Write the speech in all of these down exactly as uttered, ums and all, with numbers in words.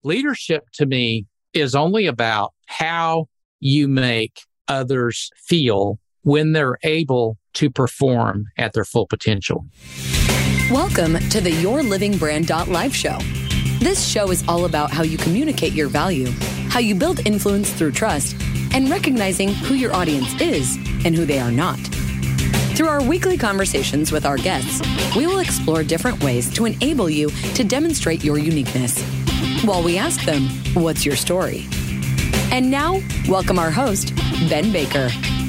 leadership to me is only about how you make others feel when they're able to perform at their full potential. Welcome to the Your Living Brand Live show. This show is all about how you communicate your value, how you build influence through trust, and recognizing who your audience is and who they are not. Through our weekly conversations with our guests, we will explore different ways to enable you to demonstrate your uniqueness, while we ask them, what's your story? And now, welcome our host, Ben Baker.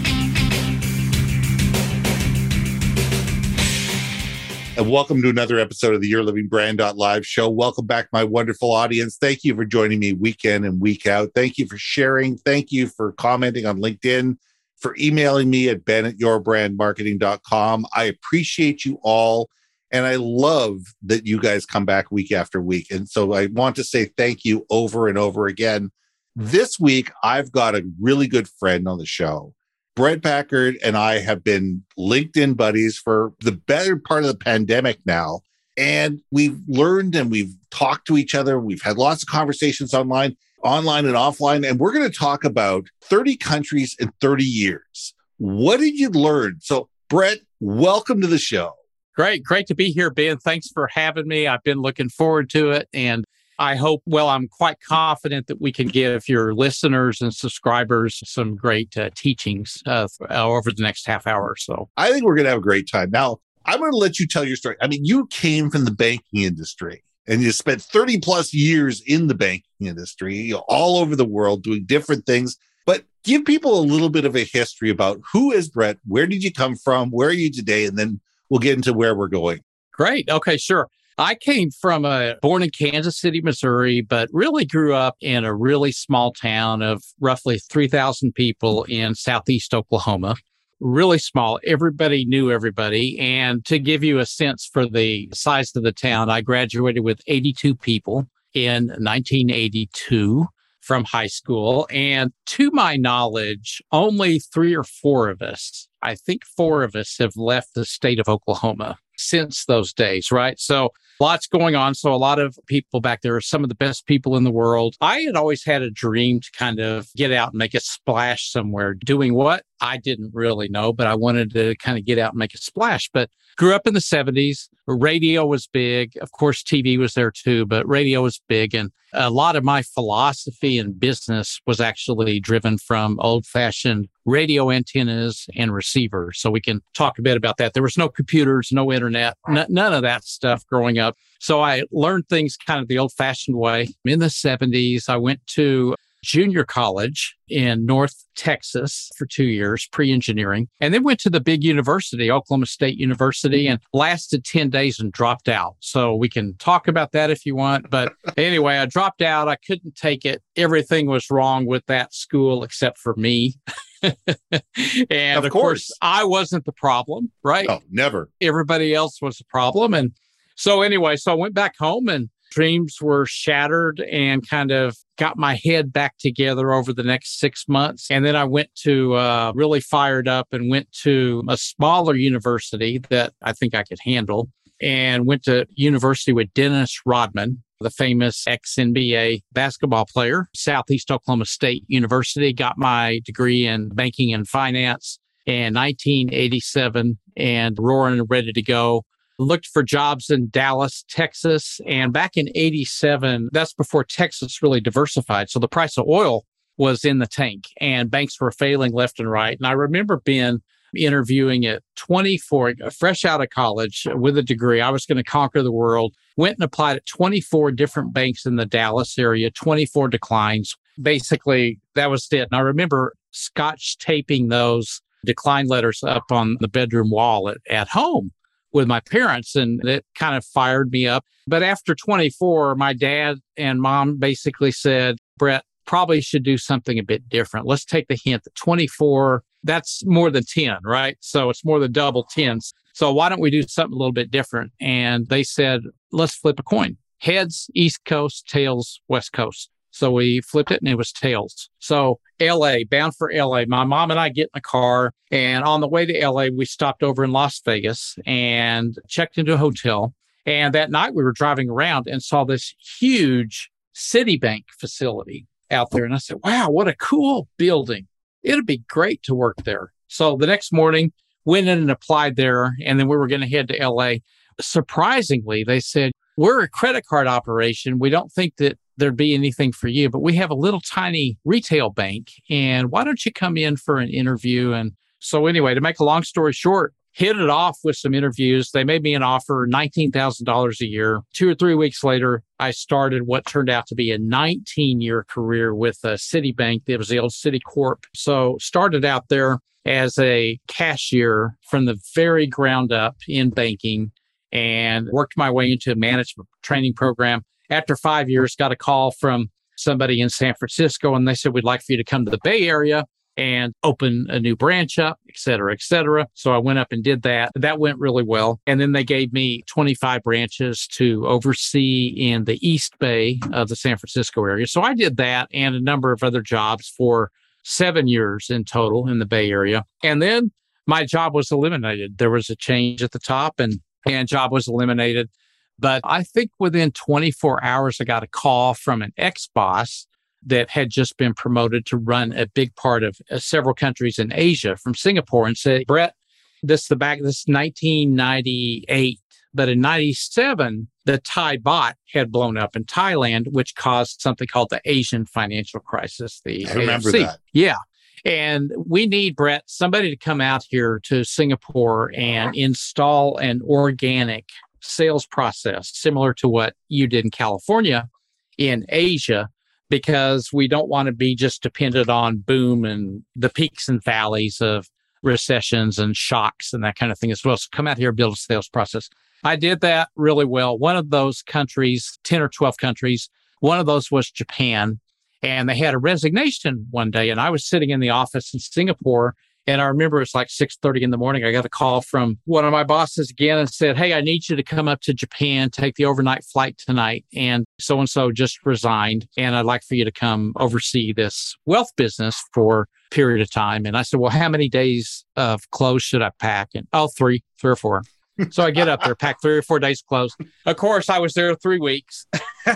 And welcome to another episode of the Your Living Brand Live show. Welcome back, my wonderful audience. Thank you for joining me week in and week out. Thank you for sharing. Thank you for commenting on LinkedIn, for emailing me at ben at your brand marketing dot com. I appreciate you all. And I love that you guys come back week after week. And so I want to say thank you over and over again. This week, I've got a really good friend on the show. Brett Packard and I have been LinkedIn buddies for the better part of the pandemic now. And we've learned and we've talked to each other. We've had lots of conversations online, online and offline. And we're going to talk about thirty countries in thirty years. What did you learn? So, Brett, welcome to the show. Great. Great to be here, Ben. Thanks for having me. I've been looking forward to it. And I hope, well, I'm quite confident that we can give your listeners and subscribers some great uh, teachings uh, over the next half hour or so. I think we're going to have a great time. Now, I'm going to let you tell your story. I mean, you came from the banking industry and you spent thirty plus years in the banking industry, you know, all over the world doing different things. But give people a little bit of a history about who is Brett, where did you come from, where are you today, and then we'll get into where we're going. Great. Okay, sure. I came from a born in Kansas City, Missouri, but really grew up in a really small town of roughly three thousand people in southeast Oklahoma. Really small. Everybody knew everybody. And to give you a sense for the size of the town, I graduated with eighty-two people in nineteen eighty-two from high school. And to my knowledge, only three or four of us, I think four of us have left the state of Oklahoma since those days, right? So lots going on. So a lot of people back there are some of the best people in the world. I had always had a dream to kind of get out and make a splash somewhere. Doing what? I didn't really know, but I wanted to kind of get out and make a splash. But grew up in the seventies. Radio was big. Of course, T V was there too, but radio was big. And a lot of my philosophy in business was actually driven from old-fashioned radio antennas and receivers. So we can talk a bit about that. There was no computers, no internet, n- none of that stuff growing up. So I learned things kind of the old-fashioned way. In the seventies, I went to junior college in North Texas for two years, pre-engineering, and then went to the big university, Oklahoma State University, and lasted ten days and dropped out. So we can talk about that if you want. But anyway, I dropped out. I couldn't take it. Everything was wrong with that school except for me. And of, of course. course, I wasn't the problem, right? Oh, never. Everybody else was the problem. And so anyway, so I went back home and dreams were shattered and kind of got my head back together over the next six months. And then I went to, uh, really fired up and went to a smaller university that I think I could handle and went to university with Dennis Rodman, the famous ex-N B A basketball player, Southeast Oklahoma State University, got my degree in banking and finance in nineteen eighty-seven and roaring and ready to go. Looked for jobs in Dallas, Texas. And back in eighty-seven, that's before Texas really diversified. So the price of oil was in the tank and banks were failing left and right. And I remember being interviewing at twenty-four, fresh out of college with a degree. I was going to conquer the world. Went and applied at twenty-four different banks in the Dallas area, twenty-four declines. Basically, that was it. And I remember scotch taping those decline letters up on the bedroom wall at, at home with my parents, and it kind of fired me up. But after twenty-four, my dad and mom basically said, Brett, probably should do something a bit different. Let's take the hint that twenty-four, that's more than ten, right? So it's more than double tens. So why don't we do something a little bit different? And they said, let's flip a coin. Heads, East Coast, tails, West Coast. So we flipped it and it was tails. So L A, bound for L A. My mom and I get in the car, and on the way to L A, we stopped over in Las Vegas and checked into a hotel. And that night we were driving around and saw this huge Citibank facility out there. And I said, wow, what a cool building. It'd be great to work there. So the next morning, went in and applied there. And then we were going to head to L A. Surprisingly, they said, we're a credit card operation. We don't think that there'd be anything for you, but we have a little tiny retail bank. And why don't you come in for an interview? And so anyway, to make a long story short, hit it off with some interviews. They made me an offer, nineteen thousand dollars a year. Two or three weeks later, I started what turned out to be a nineteen-year career with a Citibank. It was the old Citicorp. So started out there as a cashier from the very ground up in banking and worked my way into a management training program. After five years, got a call from somebody in San Francisco, and they said, we'd like for you to come to the Bay Area and open a new branch up, et cetera, et cetera. So I went up and did that. That went really well. And then they gave me twenty-five branches to oversee in the East Bay of the San Francisco area. So I did that and a number of other jobs for seven years in total in the Bay Area. And then my job was eliminated. There was a change at the top and, and job was eliminated. But I think within twenty-four hours, I got a call from an ex-boss that had just been promoted to run a big part of uh, several countries in Asia from Singapore and said, Brett, this is the back, this is nineteen ninety-eight, but in ninety-seven, the Thai baht had blown up in Thailand, which caused something called the Asian financial crisis. The I remember A F C. that. Yeah. And we need, Brett, somebody to come out here to Singapore and install an organic sales process similar to what you did in California in Asia, because we don't want to be just dependent on boom and the peaks and valleys of recessions and shocks and that kind of thing as well. So come out here and build a sales process. I did that really well. One of those countries, ten or twelve countries, one of those was Japan. And they had a resignation one day. And I was sitting in the office in Singapore. And I remember it's like six thirty in the morning. I got a call from one of my bosses again and said, hey, I need you to come up to Japan, take the overnight flight tonight. And so-and-so just resigned. And I'd like for you to come oversee this wealth business for a period of time. And I said, well, how many days of clothes should I pack? And oh, three, three or four. So I get up there, pack three or four days clothes. Of course, I was there three weeks.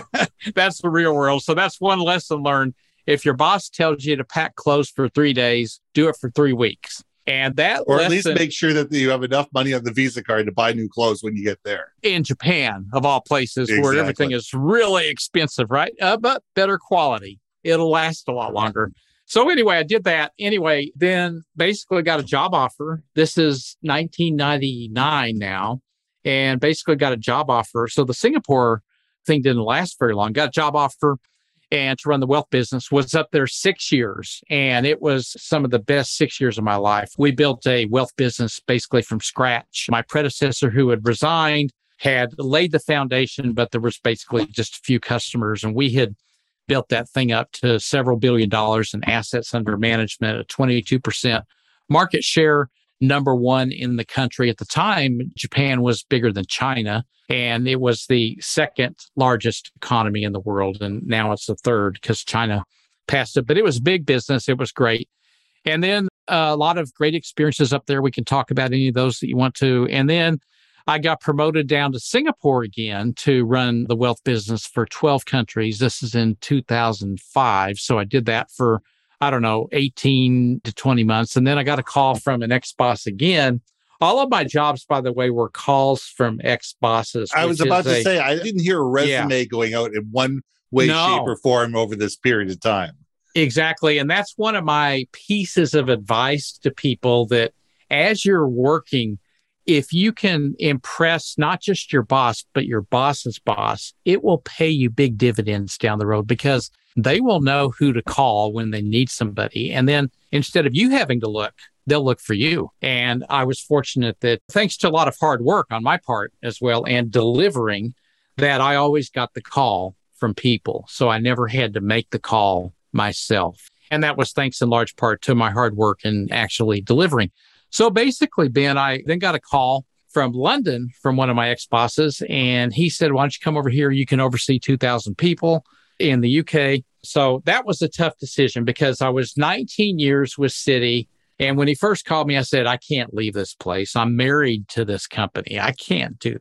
That's the real world. So that's one lesson learned. If your boss tells you to pack clothes for three days, do it for three weeks. And that Or lesson, at least make sure that you have enough money on the Visa card to buy new clothes when you get there. in Japan, of all places, Exactly. where everything is really expensive, right? Uh, but better quality. It'll last a lot longer. So anyway, I did that. Anyway, then basically got a job offer. This is nineteen ninety-nine now, and basically got a job offer. So the Singapore thing didn't last very long. Got a job offer and to run the wealth business. Was up there six years, and it was some of the best six years of my life. We built a wealth business basically from scratch. My predecessor, who had resigned, had laid the foundation, but there was basically just a few customers, and we had built that thing up to several billion dollars in assets under management, a twenty-two percent market share, number one in the country. At the time, Japan was bigger than China, and it was the second largest economy in the world. And now it's the third because China passed it. But it was big business. It was great. And then uh, a lot of great experiences up there. We can talk about any of those that you want to. And then I got promoted down to Singapore again to run the wealth business for twelve countries. This is in two thousand five. So I did that for, I don't know, eighteen to twenty months. And then I got a call from an ex-boss again. All of my jobs, by the way, were calls from ex-bosses. I was which about is to a- say, I didn't hear a resume going out in one way, No. shape, or form over this period of time. Exactly. And that's one of my pieces of advice to people, that as you're working, if you can impress not just your boss, but your boss's boss, it will pay you big dividends down the road, because they will know who to call when they need somebody. And then instead of you having to look, they'll look for you. And I was fortunate that, thanks to a lot of hard work on my part as well and delivering, that I always got the call from people. So I never had to make the call myself. And that was thanks in large part to my hard work and actually delivering. So basically, Ben, I then got a call from London from one of my ex-bosses, and he said, why don't you come over here? You can oversee two thousand people in the U K. So that was a tough decision, because I was nineteen years with Citi. And when he first called me, I said, I can't leave this place. I'm married to this company. I can't do that.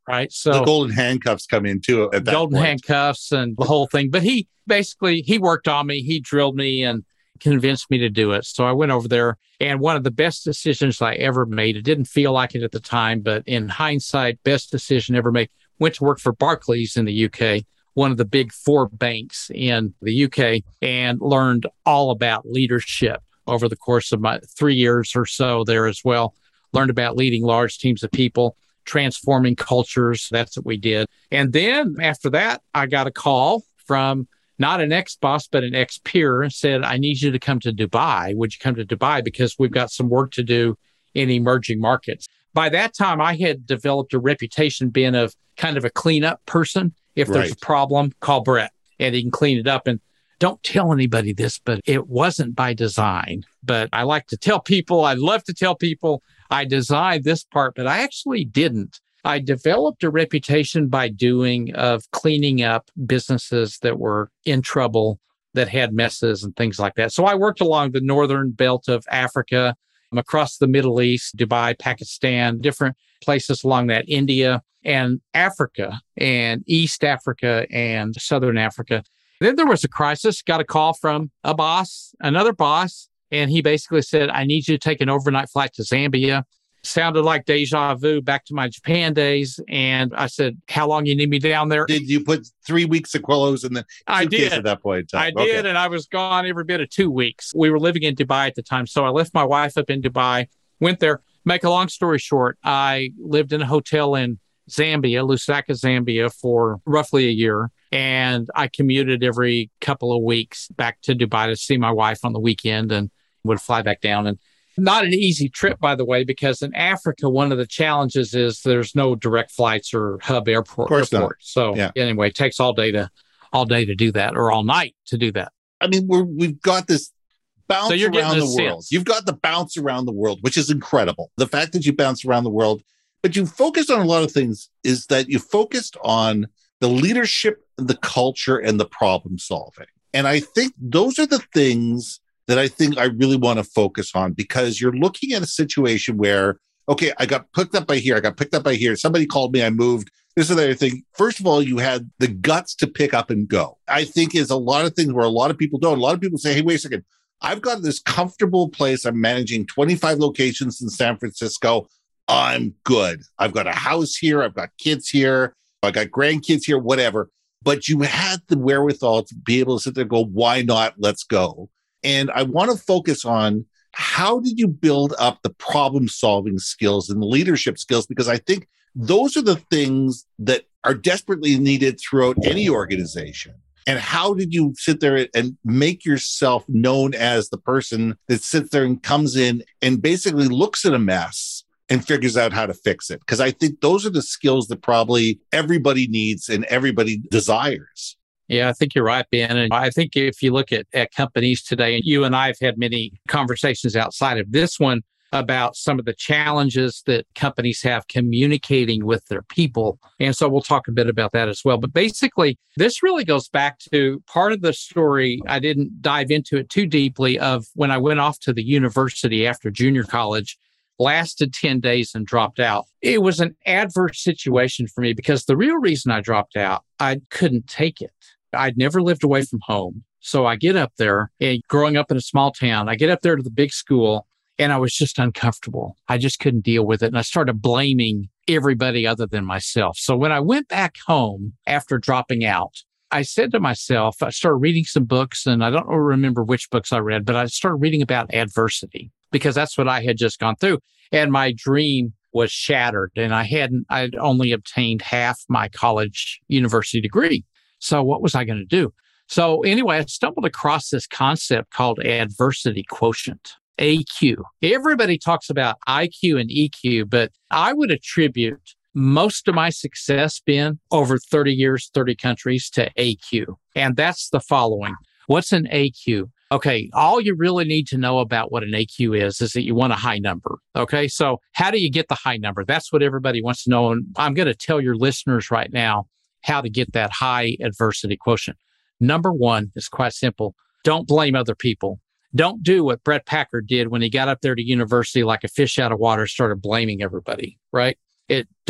right? So the golden handcuffs come in too at that golden point. handcuffs and the whole thing. But he basically, he worked on me. He drilled me and convinced me to do it. So I went over there, and one of the best decisions I ever made, it didn't feel like it at the time, but in hindsight, best decision ever made, went to work for Barclays in the U K, one of the big four banks in the U K, and learned all about leadership over the course of my three years or so there as well. Learned about leading large teams of people, transforming cultures. That's what we did. And then after that, I got a call from not an ex-boss, but an ex-peer, and said, I need you to come to Dubai. Would you come to Dubai? Because we've got some work to do in emerging markets. By that time, I had developed a reputation being a kind of a cleanup person. If there's Right. a problem, call Brett and he can clean it up. And don't tell anybody this, but it wasn't by design. But I like to tell people, I love to tell people I designed this part, but I actually didn't. I developed a reputation by doing of cleaning up businesses that were in trouble, that had messes and things like that. So I worked along the northern belt of Africa, across the Middle East, Dubai, Pakistan, different places along that, India and Africa and East Africa and Southern Africa. Then there was a crisis, got a call from a boss, another boss, and he basically said, I need you to take an overnight flight to Zambia. Sounded like deja vu back to my Japan days. And I said, how long you need me down there? Did you put three weeks of clothes in the I suitcase did. at that point in time? I did, Okay. and I was gone every bit of two weeks. We were living in Dubai at the time, so I left my wife up in Dubai, went there. Make a long story short, I lived in a hotel in Zambia, Lusaka, Zambia, for roughly a year, and I commuted every couple of weeks back to Dubai to see my wife on the weekend and would fly back down. And not an easy trip, by the way, because in Africa, one of the challenges is there's no direct flights or hub airport. Of course not. airport. So Yeah. anyway, it takes all day to all day to do that, or all night to do that. I mean, we're, we've got this bounce So you're getting around the the world. sense. You've got the bounce around the world, which is incredible. The fact that you bounce around the world, but you focused on a lot of things, is that you focused on the leadership, the culture, and the problem solving. And I think those are the things that I think I really want to focus on, because you're looking at a situation where, okay, I got picked up by here, I got picked up by here, somebody called me, I moved. This is the other thing. First of all, you had the guts to pick up and go. I think is a lot of things where a lot of people don't. A lot of people say, hey, wait a second. I've got this comfortable place. I'm managing twenty-five locations in San Francisco. I'm good. I've got a house here. I've got kids here. I've got grandkids here, whatever. But you had the wherewithal to be able to sit there and go, why not? Let's go. And I want to focus on, how did you build up the problem-solving skills and the leadership skills? Because I think those are the things that are desperately needed throughout any organization. And how did you sit there and make yourself known as the person that sits there and comes in and basically looks at a mess and figures out how to fix it? Because I think those are the skills that probably everybody needs and everybody desires. Yeah, I think you're right, Ben. And I think if you look at, at companies today, and you and I have had many conversations outside of this one about some of the challenges that companies have communicating with their people. And so we'll talk a bit about that as well. But basically, this really goes back to part of the story. I didn't dive into it too deeply, of when I went off to the university after junior college, lasted ten days and dropped out. It was an adverse situation for me, because the real reason I dropped out, I couldn't take it. I'd never lived away from home. So I get up there, and growing up in a small town, I get up there to the big school, and I was just uncomfortable. I just couldn't deal with it. And I started blaming everybody other than myself. So when I went back home after dropping out, I said to myself, I started reading some books, and I don't remember which books I read, but I started reading about adversity, because that's what I had just gone through. And my dream was shattered, and I hadn't, I'd only obtained half my college university degree. So what was I going to do? So anyway, I stumbled across this concept called adversity quotient, A Q. Everybody talks about I Q and E Q, but I would attribute most of my success, Ben, over thirty years, thirty countries, to A Q. And that's the following. What's an A Q? Okay, all you really need to know about what an A Q is, is that you want a high number. Okay, so how do you get the high number? That's what everybody wants to know. And I'm going to tell your listeners right now how to get that high adversity quotient. Number one is quite simple. Don't blame other people. Don't do what Brett Packard did when he got up there to university like a fish out of water, started blaming everybody, right? It don't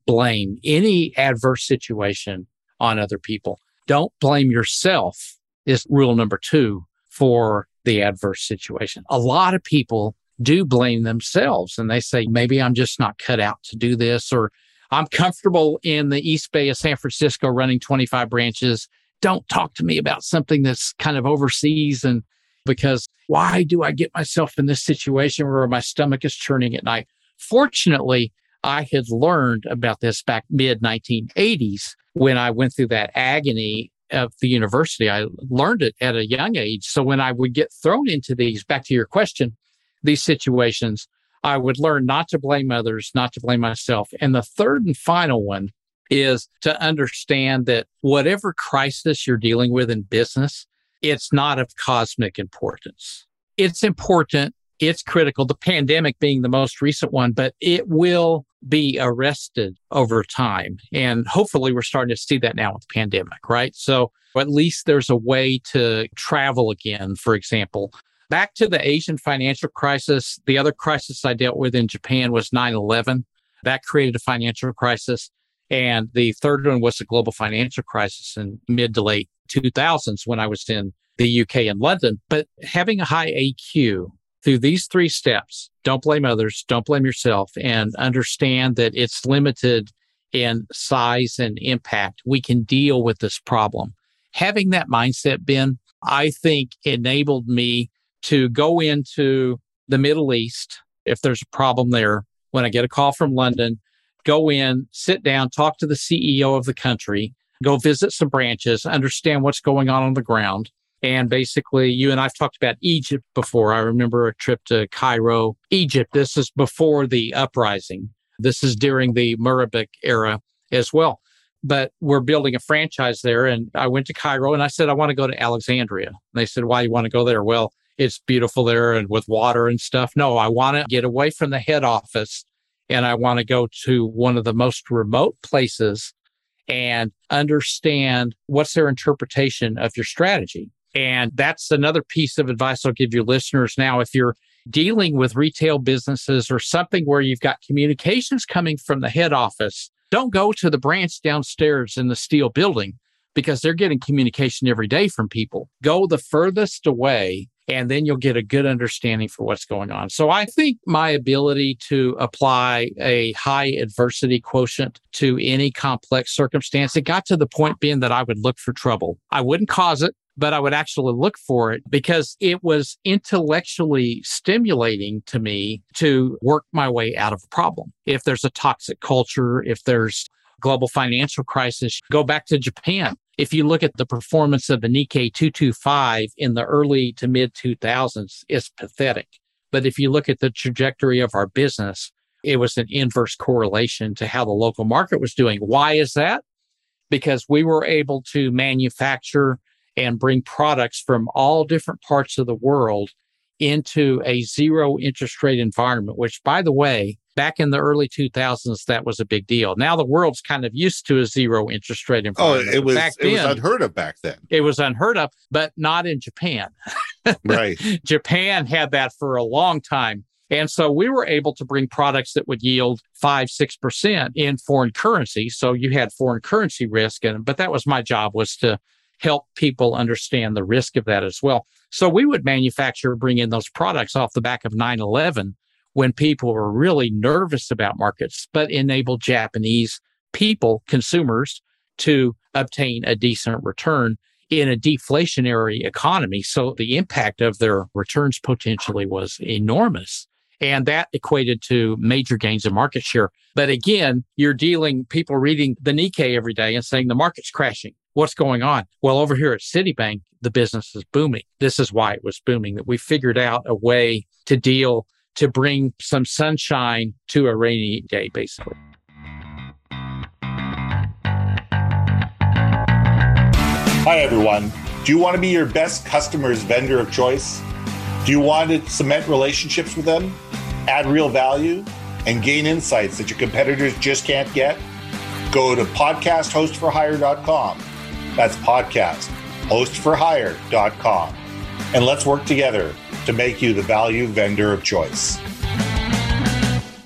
blame any adverse situation on other people. Don't blame yourself is rule number two for the adverse situation. A lot of people do blame themselves and they say, maybe I'm just not cut out to do this, or I'm comfortable in the East Bay of San Francisco running twenty-five branches. Don't talk to me about something that's kind of overseas. And because why do I get myself in this situation where my stomach is churning at night? Fortunately, I had learned about this back mid nineteen eighties when I went through that agony of the university. I learned it at a young age. So when I would get thrown into these, back to your question, these situations, I would learn not to blame others, not to blame myself. And the third and final one is to understand that whatever crisis you're dealing with in business, it's not of cosmic importance. It's important. It's critical, the pandemic being the most recent one, but it will be arrested over time. And hopefully we're starting to see that now with the pandemic, right? So at least there's a way to travel again, for example. Back to the Asian financial crisis, the other crisis I dealt with in Japan was nine eleven. That created a financial crisis. And the third one was the global financial crisis in mid to late two thousands when I was in the U K and London. But having a high A Q through these three steps, don't blame others, don't blame yourself, and understand that it's limited in size and impact. We can deal with this problem. Having that mindset, Ben, I think enabled me to go into the Middle East if there's a problem there. When I get a call from London, go in, sit down, talk to the C E O of the country, go visit some branches, understand what's going on on the ground. And basically, you and I've talked about Egypt before. I remember a trip to Cairo, Egypt. This is before the uprising. This is during the Murabbic era as well. But we're building a franchise there. And I went to Cairo and I said, I want to go to Alexandria. And they said, why do you want to go there? Well, it's beautiful there and with water and stuff. No, I want to get away from the head office and I want to go to one of the most remote places and understand what's their interpretation of your strategy. And that's another piece of advice I'll give your listeners now. If you're dealing with retail businesses or something where you've got communications coming from the head office, don't go to the branch downstairs in the steel building because they're getting communication every day from people. Go the furthest away, and then you'll get a good understanding for what's going on. So I think my ability to apply a high adversity quotient to any complex circumstance, it got to the point being that I would look for trouble. I wouldn't cause it, but I would actually look for it because it was intellectually stimulating to me to work my way out of a problem. If there's a toxic culture, if there's global financial crisis, go back to Japan. If you look at the performance of the Nikkei two twenty-five in the early to mid two thousands, it's pathetic. But if you look at the trajectory of our business, it was an inverse correlation to how the local market was doing. Why is that? Because we were able to manufacture and bring products from all different parts of the world into a zero interest rate environment, which, by the way, back in the early two thousands, that was a big deal. Now the world's kind of used to a zero interest rate environment. Oh, it was, back it then, was unheard of back then. It was unheard of, but not in Japan. Right. Japan had that for a long time. And so we were able to bring products that would yield five, six percent in foreign currency. So you had foreign currency risk. And, but that was my job, was to help people understand the risk of that as well. So we would manufacture, bring in those products off the back of nine eleven when people were really nervous about markets, but enable Japanese people, consumers, to obtain a decent return in a deflationary economy. So the impact of their returns potentially was enormous. And that equated to major gains in market share. But again, you're dealing, people reading the Nikkei every day and saying the market's crashing. What's going on? Well, over here at Citibank, the business is booming. This is why it was booming, that we figured out a way to deal, to bring some sunshine to a rainy day, basically. Hi, everyone. Do you want to be your best customer's vendor of choice? Do you want to cement relationships with them, add real value, and gain insights that your competitors just can't get? Go to podcast host for hire dot com. That's podcast host for hire dot com. And let's work together to make you the value vendor of choice.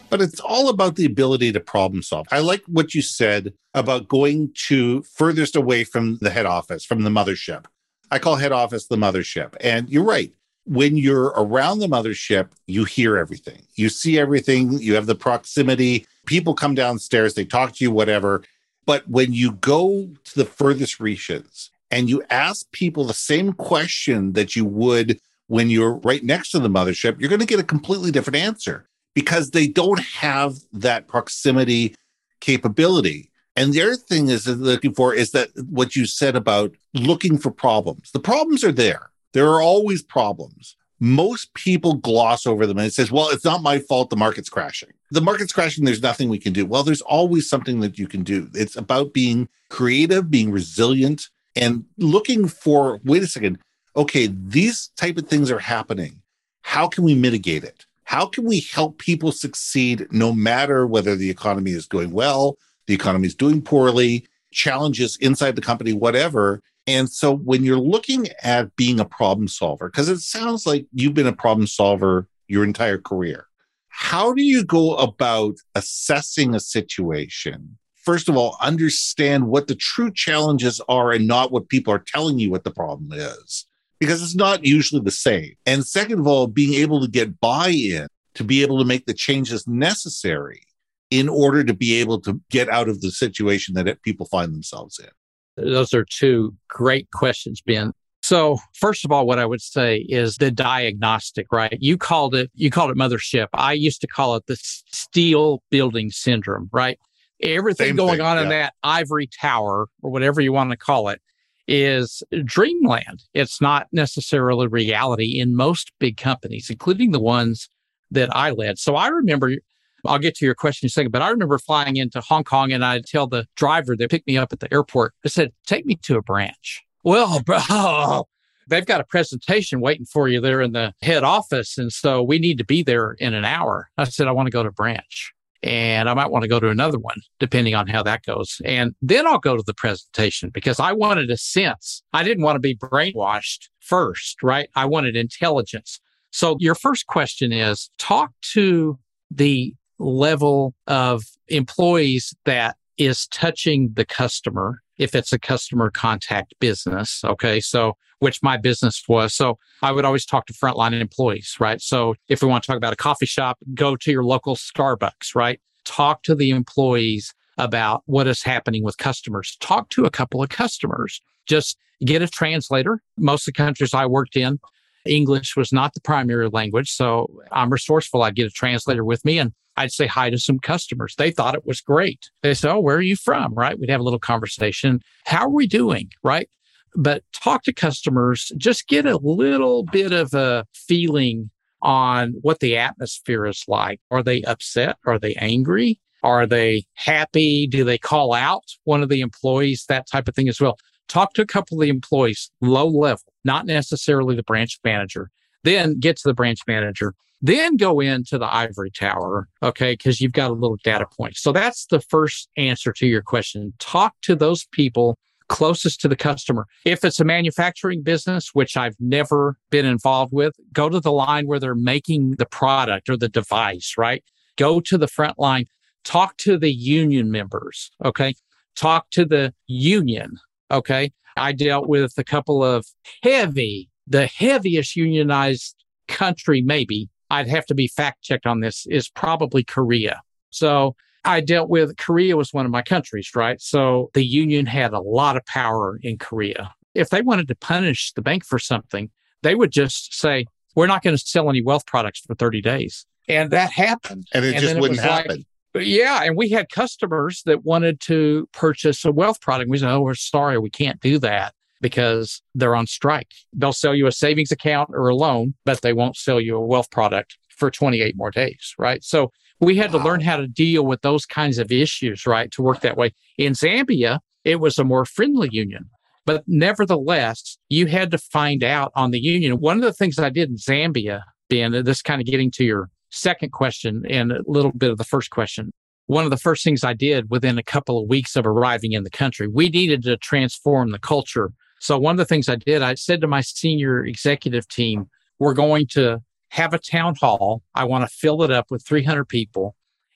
But it's all about the ability to problem solve. I like what you said about going to furthest away from the head office, from the mothership. I call head office the mothership. And you're right. When you're around the mothership, you hear everything. You see everything. You have the proximity. People come downstairs, they talk to you, whatever. But when you go to the furthest reaches and you ask people the same question that you would when you're right next to the mothership, you're going to get a completely different answer because they don't have that proximity capability. And the other thing is looking for is that what you said about looking for problems. The problems are there. There are always problems. Most people gloss over them and it says, well, it's not my fault the market's crashing. The market's crashing, there's nothing we can do. Well, there's always something that you can do. It's about being creative, being resilient, and looking for, wait a second, okay, these type of things are happening. How can we mitigate it? How can we help people succeed no matter whether the economy is going well, the economy is doing poorly, challenges inside the company, whatever. And so when you're looking at being a problem solver, because it sounds like you've been a problem solver your entire career, how do you go about assessing a situation? First of all, understand what the true challenges are and not what people are telling you what the problem is, because it's not usually the same. And second of all, being able to get buy-in to be able to make the changes necessary in order to be able to get out of the situation that people find themselves in. Those are two great questions, Ben. So first of all, what I would say is the diagnostic, right? You called it, you called it mothership. I used to call it the steel building syndrome, right? Everything Same going thing, on yeah. in that ivory tower or whatever you want to call it is dreamland. It's not necessarily reality in most big companies, including the ones that I led. So I remember, I'll get to your question in a second, but I remember flying into Hong Kong and I'd tell the driver that picked me up at the airport, I said, take me to a branch. Well, bro, they've got a presentation waiting for you there in the head office. And so we need to be there in an hour. I said, I want to go to branch and I might want to go to another one, depending on how that goes. And then I'll go to the presentation because I wanted a sense. I didn't want to be brainwashed first, right? I wanted intelligence. So your first question is talk to the level of employees that is touching the customer. If it's a customer contact business, okay, so which my business was. So I would always talk to frontline employees, right? So if we want to talk about a coffee shop, go to your local Starbucks, right? Talk to the employees about what is happening with customers. Talk to a couple of customers. Just get a translator. Most of the countries I worked in, English was not the primary language. So I'm resourceful. I'd get a translator with me and I'd say hi to some customers. They thought it was great. They said, oh, where are you from? Right? We'd have a little conversation. How are we doing? Right? But talk to customers, just get a little bit of a feeling on what the atmosphere is like. Are they upset? Are they angry? Are they happy? Do they call out one of the employees? That type of thing as well. Talk to a couple of the employees, low level, not necessarily the branch manager. Then get to the branch manager. Then go into the ivory tower, okay, because you've got a little data point. So that's the first answer to your question. Talk to those people closest to the customer. If it's a manufacturing business, which I've never been involved with, go to the line where they're making the product or the device, right? Go to the front line. Talk to the union members, okay? Talk to the union, okay? I dealt with a couple of heavy, the heaviest unionized country maybe, I'd have to be fact checked on this, is probably Korea. So I dealt with, Korea was one of my countries, right? So the union had a lot of power in Korea. If they wanted to punish the bank for something, they would just say, we're not going to sell any wealth products for thirty days. And that happened. And it and just wouldn't it happen. Like, yeah. And we had customers that wanted to purchase a wealth product. We said, oh, we're sorry, we can't do that because they're on strike. They'll sell you a savings account or a loan, but they won't sell you a wealth product for twenty-eight more days, right? So we had wow. to learn how to deal with those kinds of issues, right, to work that way. In Zambia, it was a more friendly union. But nevertheless, you had to find out on the union. One of the things I did in Zambia, Ben, this kind of getting to your second question and a little bit of the first question. One of the first things I did within a couple of weeks of arriving in the country, we needed to transform the culture. So one of the things I did, I said to my senior executive team, we're going to have a town hall. I want to fill it up with three hundred people.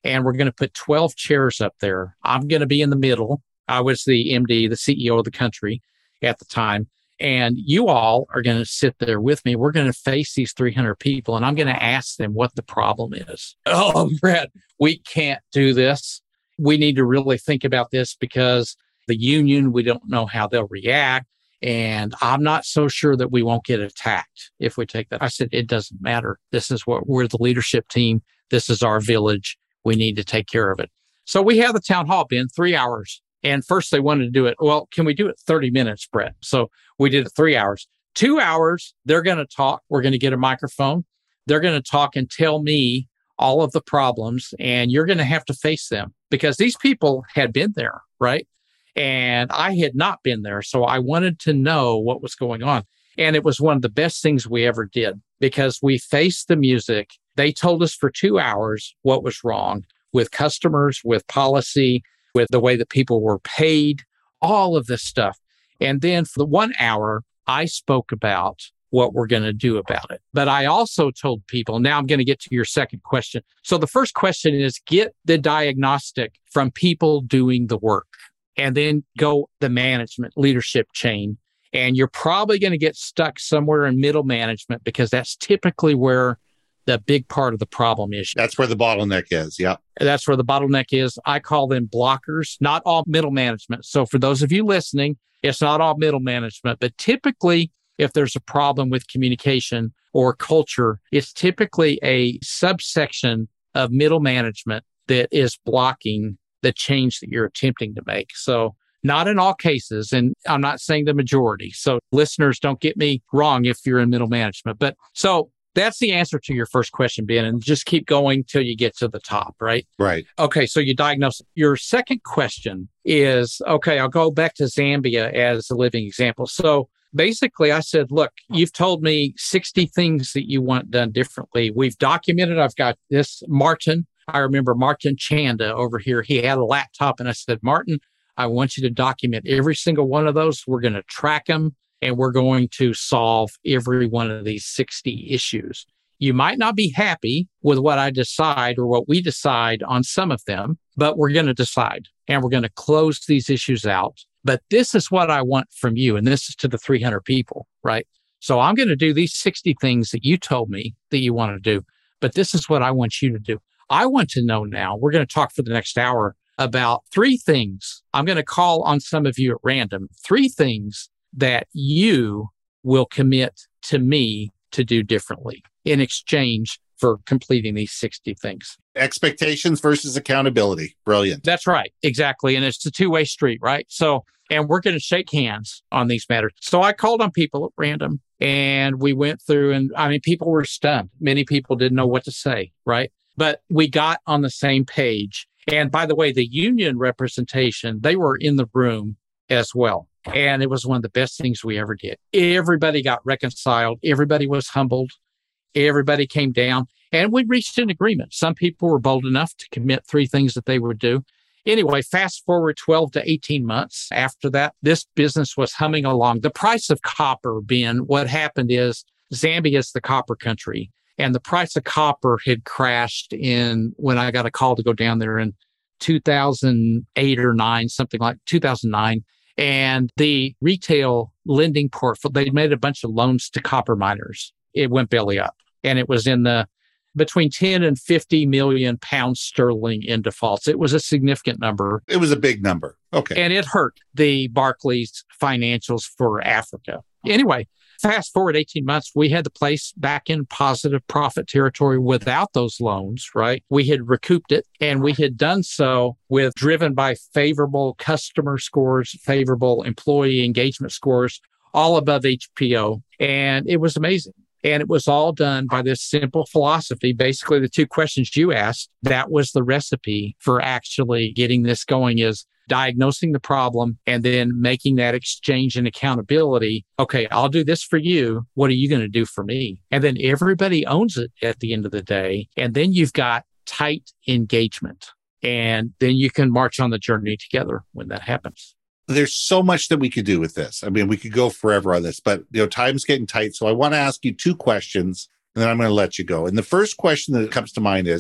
and we're going to put twelve chairs up there. I'm going to be in the middle. I was the M D, the C E O of the country at the time. And you all are going to sit there with me. We're going to face these three hundred people, and I'm going to ask them what the problem is. Oh, Brett, we can't do this. We need to really think about this because the union, we don't know how they'll react. And I'm not so sure that we won't get attacked if we take that. I said, it doesn't matter. This is what we're the leadership team. This is our village. We need to take care of it. So we had the town hall, Ben, three hours. And first they wanted to do it. Well, can we do it thirty minutes, Brett? So we did it three hours. Two hours, they're going to talk. We're going to get a microphone. They're going to talk and tell me all of the problems. And you're going to have to face them because these people had been there, right? And I had not been there. So I wanted to know what was going on. And it was one of the best things we ever did because we faced the music. They told us for two hours what was wrong with customers, with policy, with the way that people were paid, all of this stuff. And then for the one hour, I spoke about what we're going to do about it. But I also told people, now I'm going to get to your second question. So the first question is get the diagnostic from people doing the work and then go the management leadership chain. And you're probably going to get stuck somewhere in middle management because that's typically where the big part of the problem is. That's where the bottleneck is. Yeah. That's where the bottleneck is. I call them blockers, not all middle management. So for those of you listening, it's not all middle management, but typically if there's a problem with communication or culture, it's typically a subsection of middle management that is blocking the change that you're attempting to make. So not in all cases, and I'm not saying the majority. So listeners, don't get me wrong if you're in middle management. But so that's the answer to your first question, Ben, and just keep going till you get to the top, right? Right. Okay, so you diagnose it. Your second question is, okay, I'll go back to Zambia as a living example. So basically, I said, look, you've told me sixty things that you want done differently. We've documented. I've got this. Martin, I remember Martin Chanda over here. He had a laptop, and I said, Martin, I want you to document every single one of those. We're going to track them. And we're going to solve every one of these sixty issues. You might not be happy with what I decide or what we decide on some of them, but we're going to decide and we're going to close these issues out. But this is what I want from you. And this is to the three hundred people, right? So I'm going to do these sixty things that you told me that you want to do, but this is what I want you to do. I want to know now, we're going to talk for the next hour about three things. I'm going to call on some of you at random, three things that you will commit to me to do differently in exchange for completing these sixty things. Expectations versus accountability. Brilliant. That's right. Exactly. And it's a two-way street, right? So, and we're going to shake hands on these matters. So I called on people at random and we went through and I mean, people were stunned. Many people didn't know what to say, right? But we got on the same page. And by the way, the union representation, they were in the room as well. And it was one of the best things we ever did. Everybody got reconciled. Everybody was humbled. Everybody came down and we reached an agreement. Some people were bold enough to commit three things that they would do. Anyway, fast forward twelve to eighteen months after that, this business was humming along. The price of copper, Ben, what happened is Zambia is the copper country. And the price of copper had crashed in when I got a call to go down there in two thousand eight or nine, something like two thousand nine. And the retail lending portfolio, they made a bunch of loans to copper miners. It went belly up. And it was in the between ten and fifty million pounds sterling in defaults. It was a significant number. It was a big number. Okay. And it hurt the Barclays financials for Africa. Anyway, fast forward eighteen months, we had the place back in positive profit territory without those loans, right? We had recouped it and we had done so with driven by favorable customer scores, favorable employee engagement scores, all above H P O. And it was amazing. And it was all done by this simple philosophy. Basically, the two questions you asked, that was the recipe for actually getting this going is diagnosing the problem and then making that exchange and accountability. Okay, I'll do this for you. What are you going to do for me? And then everybody owns it at the end of the day. And then you've got tight engagement. And then you can march on the journey together when that happens. There's so much that we could do with this. I mean, we could go forever on this, but you know, time's getting tight. So I want to ask you two questions and then I'm going to let you go. And the first question that comes to mind is,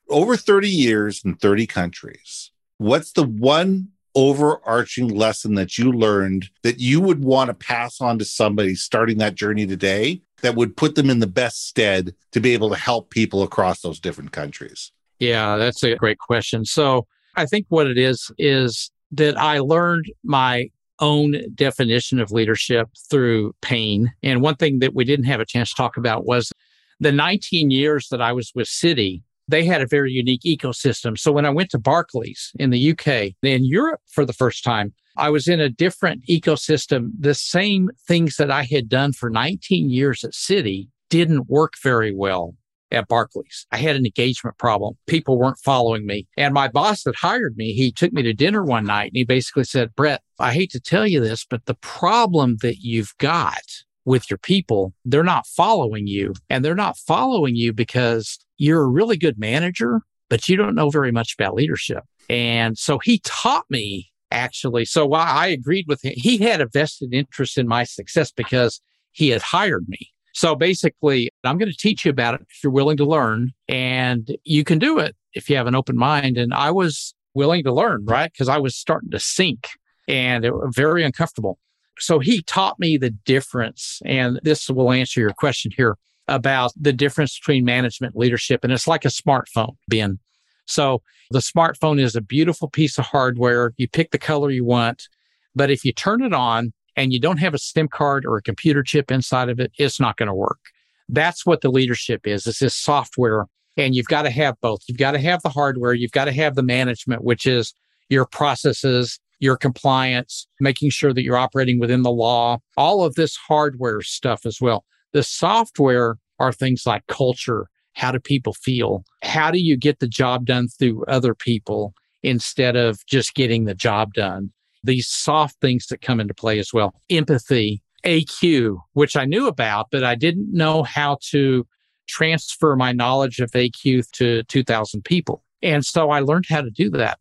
over thirty years in thirty countries, what's the one overarching lesson that you learned that you would want to pass on to somebody starting that journey today that would put them in the best stead to be able to help people across those different countries? Yeah, that's a great question. So I think what it is, is that I learned my own definition of leadership through pain. And one thing that we didn't have a chance to talk about was the nineteen years that I was with Citi. They had a very unique ecosystem. So when I went to Barclays in the U K, in Europe for the first time, I was in a different ecosystem. The same things that I had done for nineteen years at Citi didn't work very well at Barclays. I had an engagement problem. People weren't following me. And my boss that hired me, he took me to dinner one night and he basically said, Brett, I hate to tell you this, but the problem that you've got with your people, they're not following you. And they're not following you because you're a really good manager, but you don't know very much about leadership. And so he taught me actually. So while I agreed with him, he had a vested interest in my success because he had hired me. So basically, I'm going to teach you about it if you're willing to learn, and you can do it if you have an open mind. And I was willing to learn, right? Because I was starting to sink and it was very uncomfortable. So he taught me the difference. And this will answer your question here about the difference between management and leadership. And it's like a smartphone, Ben. So the smartphone is a beautiful piece of hardware. You pick the color you want, but if you turn it on and you don't have a SIM card or a computer chip inside of it, it's not going to work. That's what the leadership is. It's this software, and you've got to have both. You've got to have the hardware. You've got to have the management, which is your processes, your compliance, making sure that you're operating within the law, all of this hardware stuff as well. The software are things like culture. How do people feel? How do you get the job done through other people instead of just getting the job done? These soft things that come into play as well. Empathy, A Q, which I knew about, but I didn't know how to transfer my knowledge of A Q to two thousand people. And so I learned how to do that.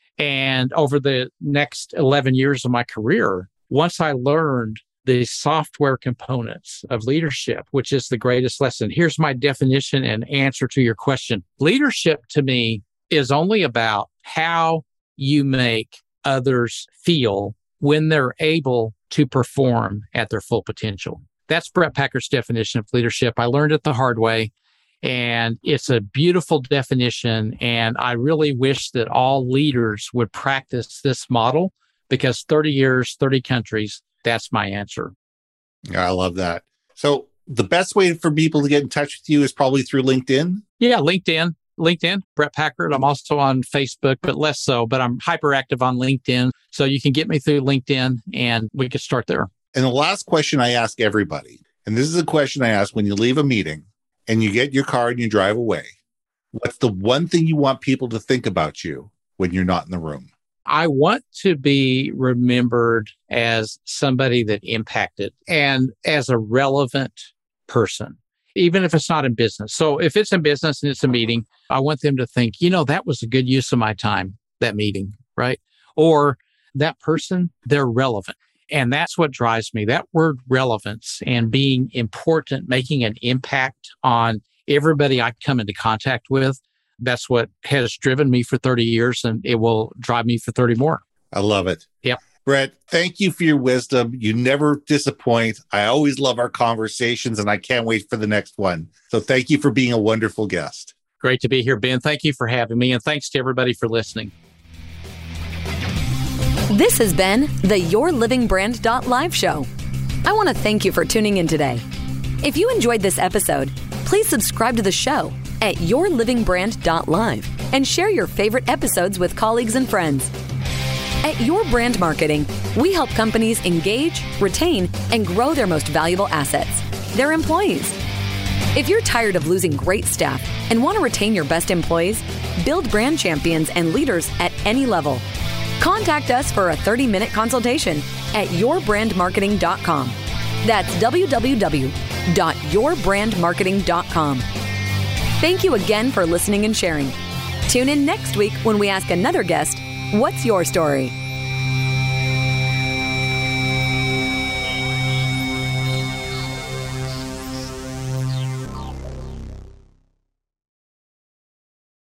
And over the next eleven years of my career, once I learned the software components of leadership, which is the greatest lesson. Here's my definition and answer to your question. Leadership to me is only about how you make others feel when they're able to perform at their full potential. That's Brett Packer's definition of leadership. I learned it the hard way, and it's a beautiful definition. And I really wish that all leaders would practice this model, because thirty years, thirty countries, that's my answer. Yeah, I love that. So the best way for people to get in touch with you is probably through LinkedIn? Yeah, LinkedIn. LinkedIn, Brett Packard. I'm also on Facebook, but less so, but I'm hyperactive on LinkedIn. So you can get me through LinkedIn and we can start there. And the last question I ask everybody, and this is a question I ask when you leave a meeting and you get your car and you drive away, what's the one thing you want people to think about you when you're not in the room? I want to be remembered as somebody that impacted and as a relevant person, even if it's not in business. So if it's in business and it's a meeting, I want them to think, you know, that was a good use of my time, that meeting, right? Or that person, they're relevant. And that's what drives me, that word relevance and being important, making an impact on everybody I come into contact with. That's what has driven me for thirty years, and it will drive me for thirty more. I love it. Yep. Brett, thank you for your wisdom. You never disappoint. I always love our conversations, and I can't wait for the next one. So thank you for being a wonderful guest. Great to be here, Ben. Thank you for having me, and thanks to everybody for listening. This has been the Your Living Brand Live show. I want to thank you for tuning in today. If you enjoyed this episode, please subscribe to the show at your living brand live and share your favorite episodes with colleagues and friends. At Your Brand Marketing, we help companies engage, retain, and grow their most valuable assets, their employees. If you're tired of losing great staff and want to retain your best employees, build brand champions and leaders at any level, contact us for a thirty-minute consultation at your brand marketing dot com. That's w w w dot your brand marketing dot com. Thank you again for listening and sharing. Tune in next week when we ask another guest, what's your story?